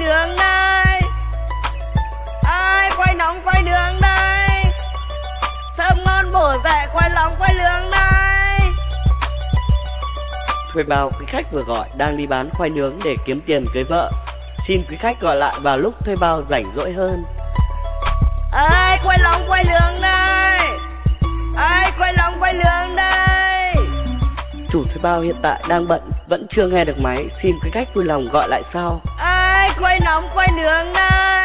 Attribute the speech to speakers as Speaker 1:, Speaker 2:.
Speaker 1: nướng đây. Ai khoai nóng khoai nướng đây. Thơm ngon bổ rẻ khoai nóng khoai nướng đây.
Speaker 2: Thuê bao quý khách vừa gọi đang đi bán khoai nướng để kiếm tiền cưới vợ. Xin quý khách gọi lại vào lúc thuê bao rảnh rỗi hơn.
Speaker 1: Ai khoai nóng khoai nướng đây. Ai khoai nóng khoai nướng đây.
Speaker 2: Chủ thuê bao hiện tại đang bận, vẫn chưa nghe được máy. Xin quý khách vui lòng gọi lại sau.
Speaker 1: Ai khoai nóng khoai nướng đây.